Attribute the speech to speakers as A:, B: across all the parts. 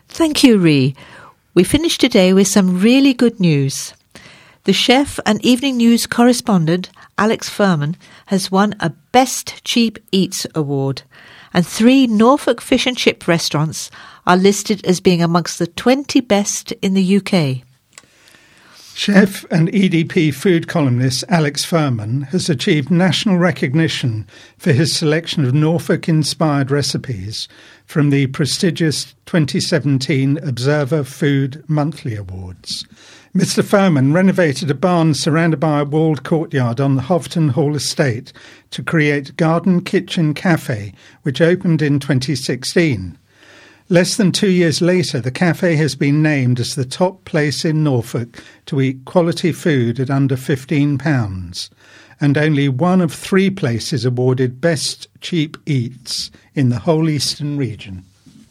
A: Thank you, Ree. We finished today with some really good news. The chef and evening news correspondent, Alex Furman, has won a Best Cheap Eats award, and 3 Norfolk fish and chip restaurants are listed as being amongst the 20 best in the UK.
B: Chef and EDP food columnist Alex Furman has achieved national recognition for his selection of Norfolk-inspired recipes from the prestigious 2017 Observer Food Monthly Awards. Mr. Furman renovated a barn surrounded by a walled courtyard on the Hovton Hall estate to create Garden Kitchen Cafe, which opened in 2016. Less than 2 years later, the cafe has been named as the top place in Norfolk to eat quality food at under £15, and only one of 3 places awarded Best Cheap Eats in the whole eastern region.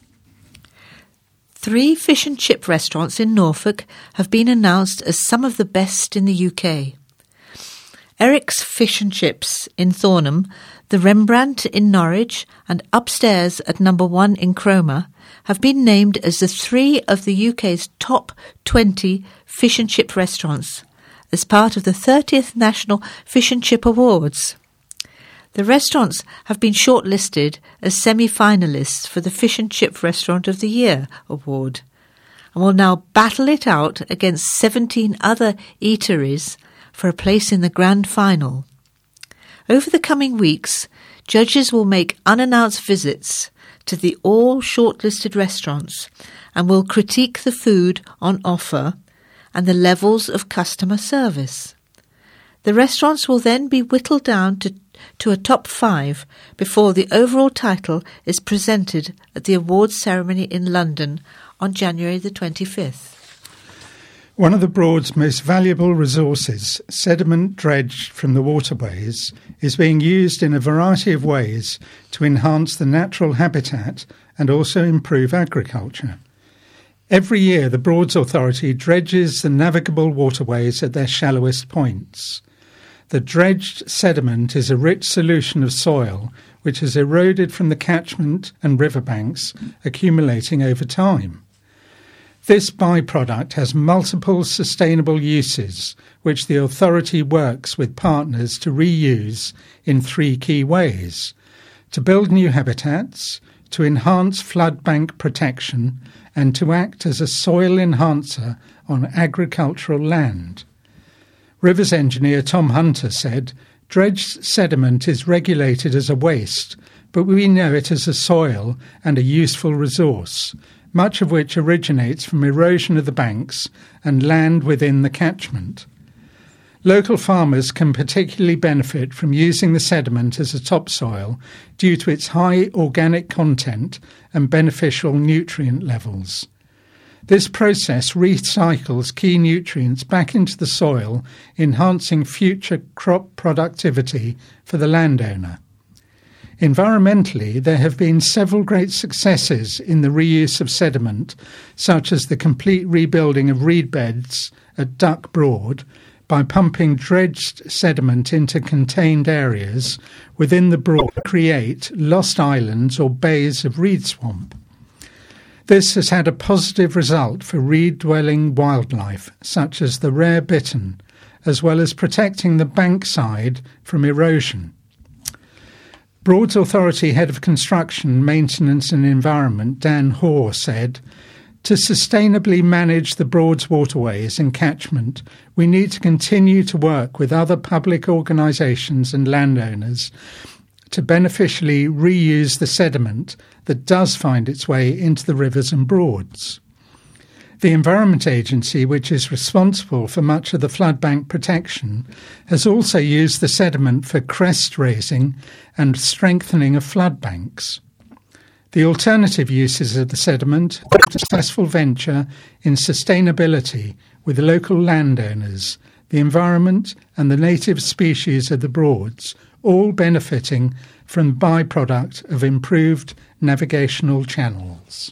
A: 3 fish and chip restaurants in Norfolk have been announced as some of the best in the UK. Eric's Fish and Chips in Thornham, the Rembrandt in Norwich, and Upstairs at number 1 in Cromer have been named as the 3 of the UK's top 20 fish and chip restaurants as part of the 30th National Fish and Chip Awards. The restaurants have been shortlisted as semi-finalists for the Fish and Chip Restaurant of the Year award and will now battle it out against 17 other eateries for a place in the grand final. Over the coming weeks, judges will make unannounced visits to the all shortlisted restaurants and will critique the food on offer and the levels of customer service. The restaurants will then be whittled down to a top 5 before the overall title is presented at the awards ceremony in London on January the 25th.
B: One of the Broad's most valuable resources, sediment dredged from the waterways, is being used in a variety of ways to enhance the natural habitat and also improve agriculture. Every year, the Broads Authority dredges the navigable waterways at their shallowest points. The dredged sediment is a rich solution of soil which has eroded from the catchment and riverbanks, accumulating over time. This byproduct has multiple sustainable uses, which the authority works with partners to reuse in 3 key ways: to build new habitats, to enhance flood bank protection, and to act as a soil enhancer on agricultural land. Rivers engineer Tom Hunter said, "Dredged sediment is regulated as a waste, but we know it as a soil and a useful resource, much of which originates from erosion of the banks and land within the catchment. Local farmers can particularly benefit from using the sediment as a topsoil due to its high organic content and beneficial nutrient levels. This process recycles key nutrients back into the soil, enhancing future crop productivity for the landowner. Environmentally, there have been several great successes in the reuse of sediment, such as the complete rebuilding of reed beds at Duck Broad by pumping dredged sediment into contained areas within the Broad to create lost islands or bays of reed swamp. This has had a positive result for reed-dwelling wildlife, such as the rare bittern, as well as protecting the bankside from erosion. Broads Authority Head of Construction, Maintenance and Environment, Dan Hoare, said, "To sustainably manage the Broads waterways and catchment, we need to continue to work with other public organisations and landowners to beneficially reuse the sediment that does find its way into the rivers and Broads. The Environment Agency, which is responsible for much of the flood bank protection, has also used the sediment for crest raising and strengthening of flood banks. The alternative uses of the sediment are a successful venture in sustainability with local landowners, the environment and the native species of the Broads, all benefiting from the byproduct of improved navigational channels."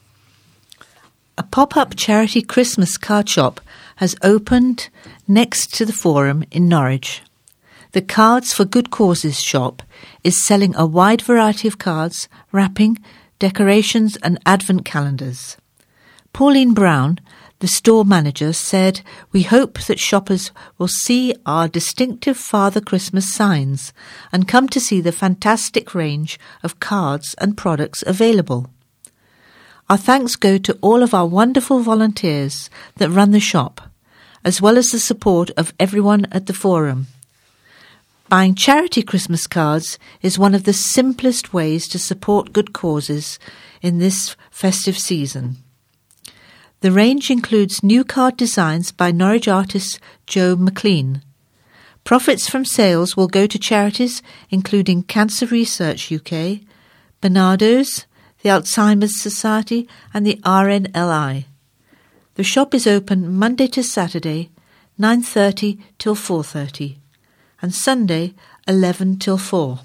A: A pop-up charity Christmas card shop has opened next to the Forum in Norwich. The Cards for Good Causes shop is selling a wide variety of cards, wrapping, decorations and advent calendars. Pauline Brown, the store manager, said, "We hope that shoppers will see our distinctive Father Christmas signs and come to see the fantastic range of cards and products available." Our thanks go to all of our wonderful volunteers that run the shop, as well as the support of everyone at the forum. Buying charity Christmas cards is one of the simplest ways to support good causes in this festive season. The range includes new card designs by Norwich artist Joe McLean. Profits from sales will go to charities including Cancer Research UK, Barnardo's, the Alzheimer's Society and the RNLI. The shop is open Monday to Saturday, 9:30 till 4:30, and Sunday, 11 till 4.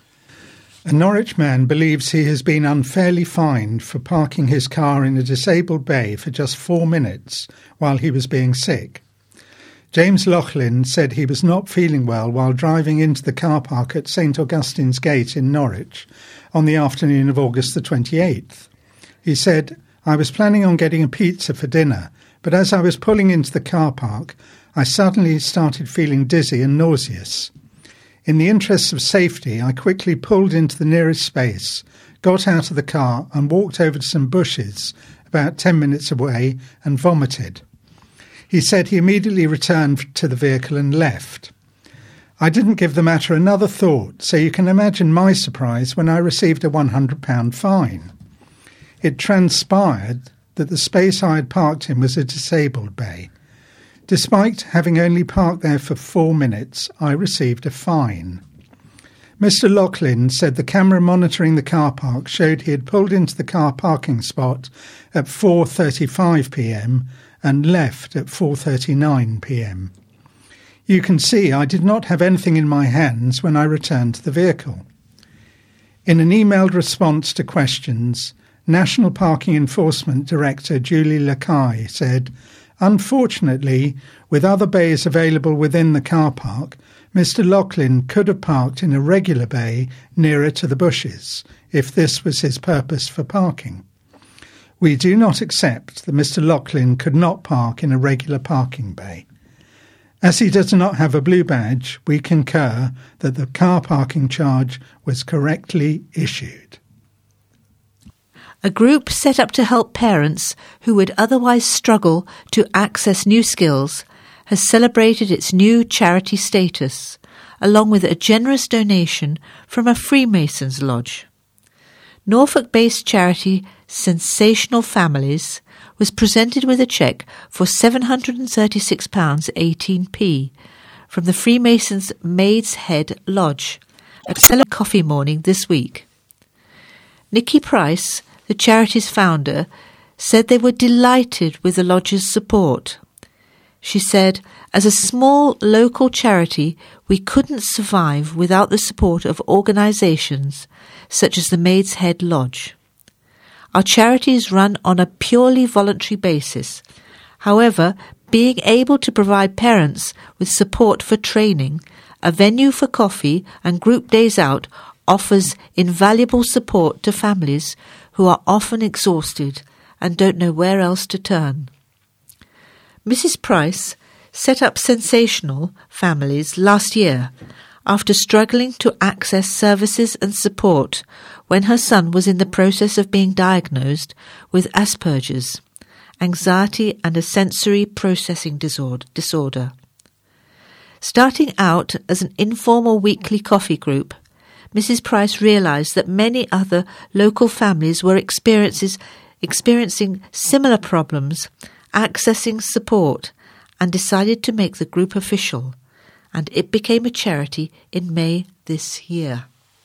B: A Norwich man believes he has been unfairly fined for parking his car in a disabled bay for just 4 minutes while he was being sick. James Laughlin said he was not feeling well while driving into the car park at St Augustine's Gate in Norwich on the afternoon of August the 28th. He said, "I was planning on getting a pizza for dinner, but as I was pulling into the car park, I suddenly started feeling dizzy and nauseous. In the interests of safety, I quickly pulled into the nearest space, got out of the car and walked over to some bushes about 10 minutes away and vomited." He said he immediately returned to the vehicle and left. "I didn't give the matter another thought, so you can imagine my surprise when I received a £100 fine. It transpired that the space I had parked in was a disabled bay. Despite having only parked there for 4 minutes, I received a fine." Mr. Laughlin said the camera monitoring the car park showed he had pulled into the car parking spot at 4:35 p.m. and left at 4:39 p.m. "You can see I did not have anything in my hands when I returned to the vehicle." In an emailed response to questions, National Parking Enforcement Director Julie Lacaille said, "Unfortunately, with other bays available within the car park, Mr. Laughlin could have parked in a regular bay nearer to the bushes, if this was his purpose for parking. We do not accept that Mr. Laughlin could not park in a regular parking bay. As he does not have a blue badge, we concur that the car parking charge was correctly issued."
A: A group set up to help parents who would otherwise struggle to access new skills has celebrated its new charity status, along with a generous donation from a Freemasons lodge. Norfolk-based charity Sensational Families was presented with a cheque for £736.18 from the Freemasons Maid's Head Lodge at Cellar Coffee Morning this week. Nikki Price, the charity's founder, said they were delighted with the lodge's support. She said, "As a small local charity, we couldn't survive without the support of organisations such as the Maid's Head Lodge. Our charity is run on a purely voluntary basis. However, being able to provide parents with support for training, a venue for coffee and group days out offers invaluable support to families who are often exhausted and don't know where else to turn." Mrs. Price set up Sensational Families last year after struggling to access services and support when her son was in the process of being diagnosed with Asperger's, anxiety and a sensory processing disorder. Starting out as an informal weekly coffee group, Mrs. Price realised that many other local families were experiencing similar problems, accessing support, and decided to make the group official, and it became a charity in May this year.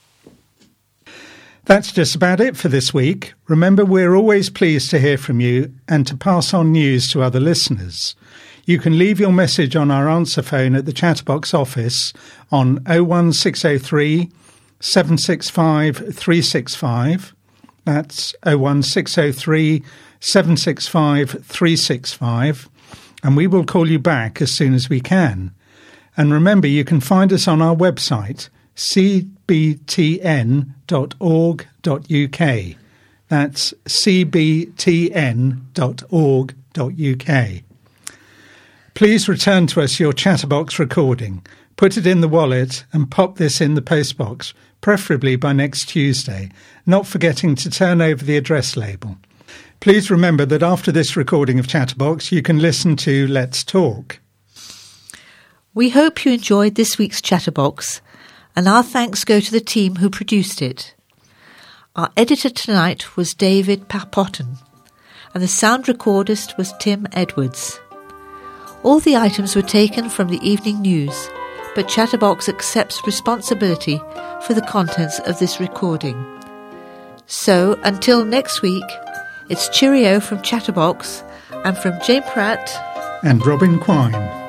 B: That's just about it for this week. Remember, we're always pleased to hear from you and to pass on news to other listeners. You can leave your message on our answer phone at the Chatterbox office on 01603 765 365. That's 01603 765 365. And we will call you back as soon as we can. And remember, you can find us on our website, cbtn.org.uk. That's cbtn.org.uk. Please return to us your Chatterbox recording. Put it in the wallet and pop this in the postbox, preferably by next Tuesday, not forgetting to turn over the address label. Please remember that after this recording of Chatterbox, you can listen to Let's Talk.
A: We hope you enjoyed this week's Chatterbox, and our thanks go to the team who produced it. Our editor tonight was David Papotten, and the sound recordist was Tim Edwards. All the items were taken from the evening news, but Chatterbox accepts responsibility for the contents of this recording. So, until next week, it's cheerio from Chatterbox and from Jane Pratt
B: and Robin Quine.